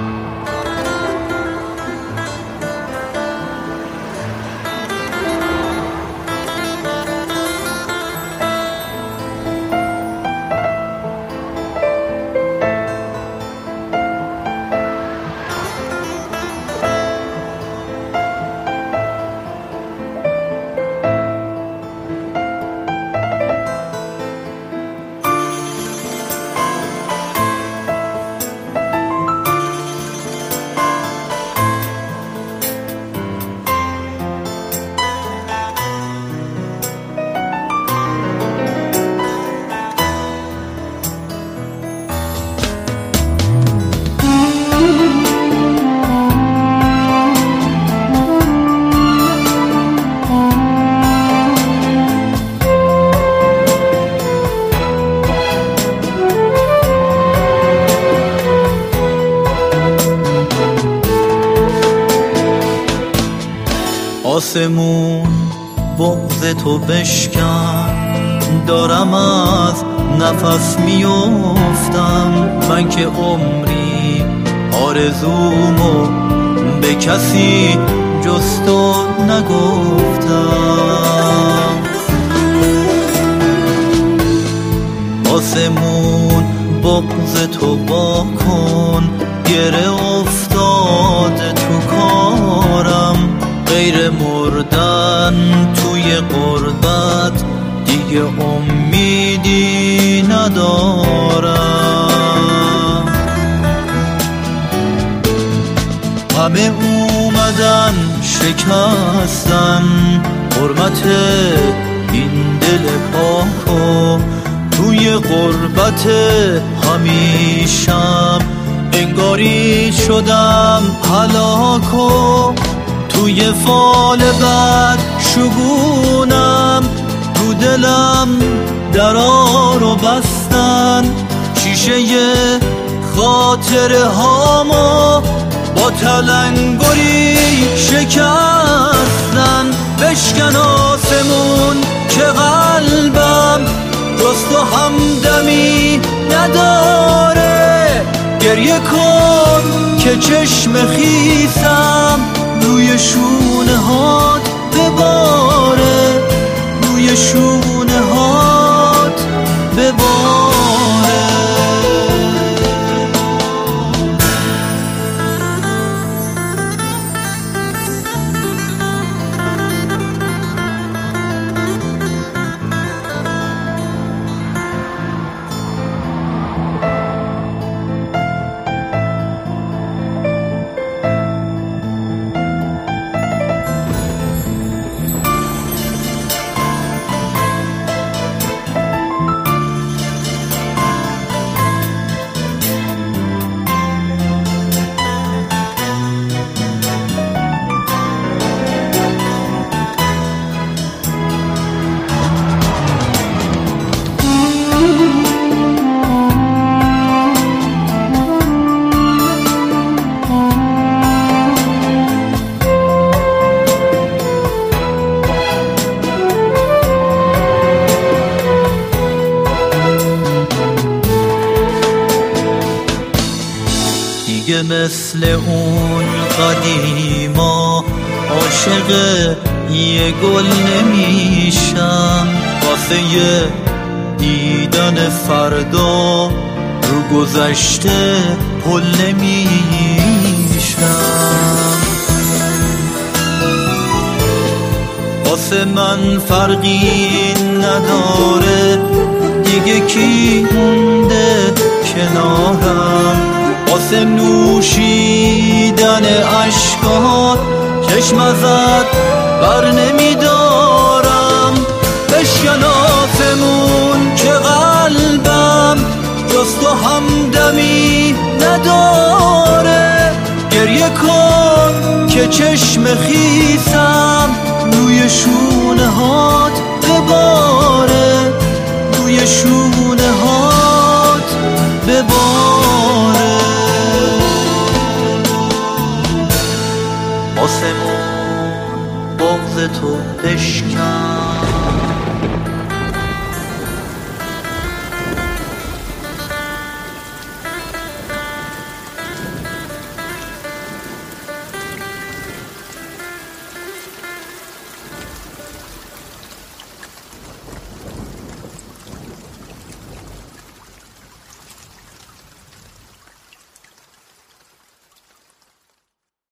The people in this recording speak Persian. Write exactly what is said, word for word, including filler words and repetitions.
آسمون بغض تو بشکن، دارم از نفس میافتم. من که عمری آرزومو به کسی جز تو نگفتم. آسمون بغض تو با کن، گره افتاده تو کارم. غیر مردن توی غربت دیگه امیدی ندارم. همه اومدن شکستن حرمت این دل پاکو، توی غربت همیشم انگاری شدم هلاکو. توی فال بد شگونم، تو دلم درا رو بستن. شیشه خاطره هامو با تلنگری شکستن. بشکن آسمون که قلبم جز تو همدمی نداره. گریه کن که چشم خیسم روی شونه هات بباره، روی شونه هات بباره. دیگه مثل اون قدیما عاشق یه گل نمیشم. واسه یه دیدن فردا رو گذشته پل نمیشم. واسه من فرقی نداره دیگه کی مونده کنارم. واسه نوشیدن اشکات چشم ازت بر نمیدارم. بشکن آسمون که قلبم جز تو همدمی نداره. گریه کن که چشم خیسم روی شونه ها